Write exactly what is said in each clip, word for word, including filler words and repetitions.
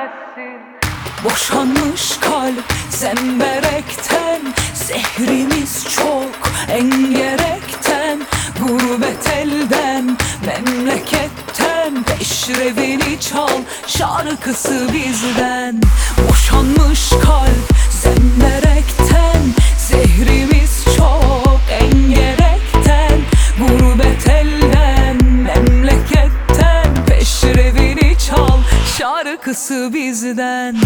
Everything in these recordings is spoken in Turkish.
dönemezsin. Boşanmış kalp zemberekten, zehrimiz çok engerekten. Gurbet elden, memleketten, peşrevini çal, şarkısı bizden. Boşanmış kalp zemberekten, zehrimiz çok engerekten. Gurbet elden, memleketten, peşrevini çal, şarkısı bizden.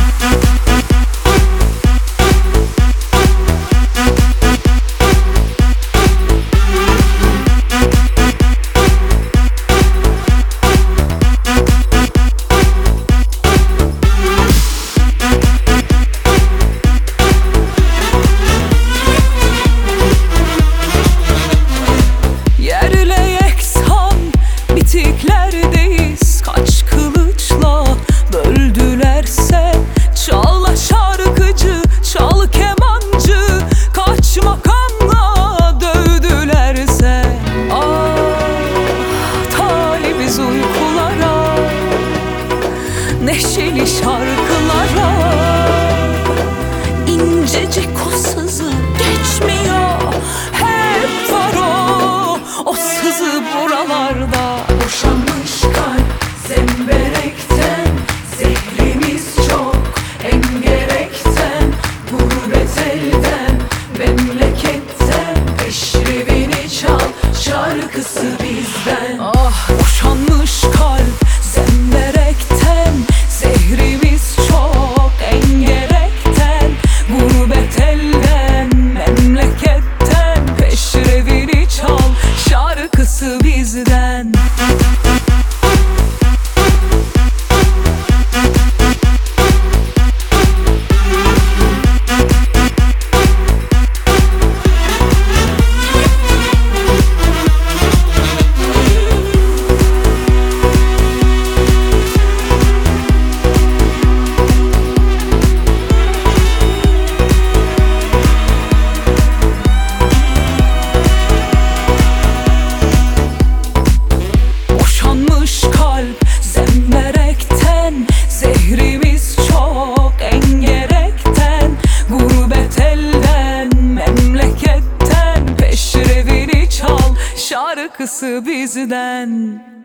Bitiklerdeyiz, kaç kılıçla böldülerse. Çal şarkıcı, çal kemancı, kaç makamla dövdülerse. Ah, talibiz uykulara, neşeli şarkılara. İncecik o sızı geçmiyor, hep var o, o sızı buralarda. Boşanmış kalp zemberekten, zehrimiz çok engerekten. Gurbet elden, memleketten, peşrevini çal, şarkısı bizden. Ah, boşanmış kalp zemberekten, zehrimiz çok engerekten. Gurbet elden, memleketten, peşrevini çal, şarkısı bizden. Zehrimiz çok engerekten, gurbet elden, memleketten, peşrevini çal, şarkısı bizden.